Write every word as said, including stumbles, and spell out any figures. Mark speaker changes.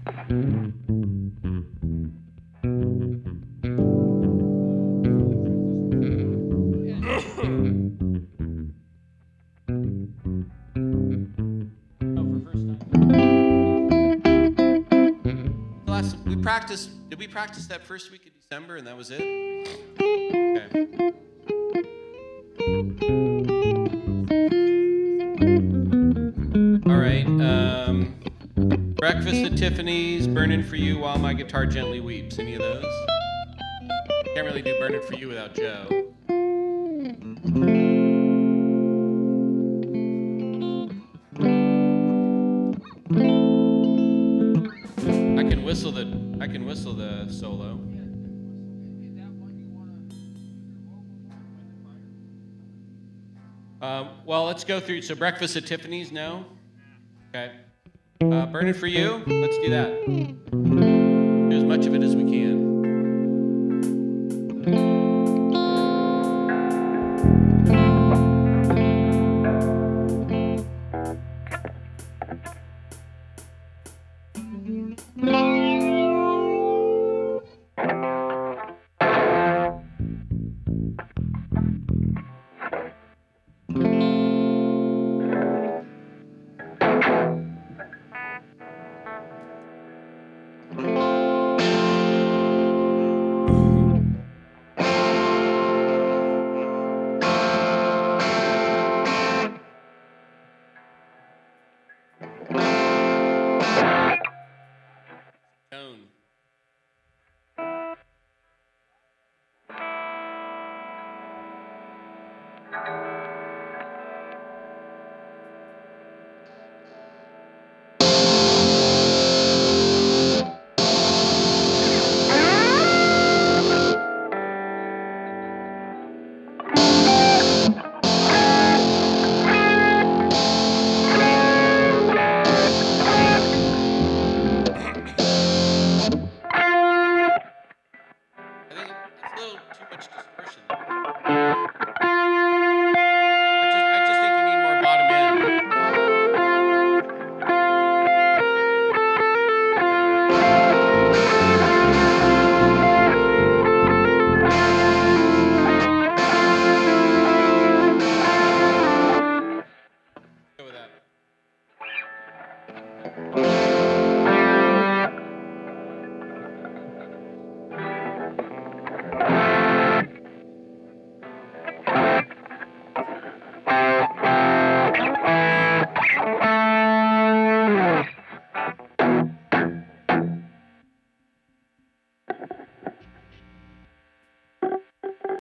Speaker 1: Last, we practiced, did we practice that first week of December and that was it? Okay. All right. Um, Breakfast at Tiffany's, Burning for You While My Guitar Gently Weeps. Any of those? Can't really do Burning for You without Joe. I can whistle the I can whistle the solo. Um, well, let's go through. So Breakfast at Tiffany's, no? Okay. Uh, Burning for You, let's do that. Do as much of it as we can.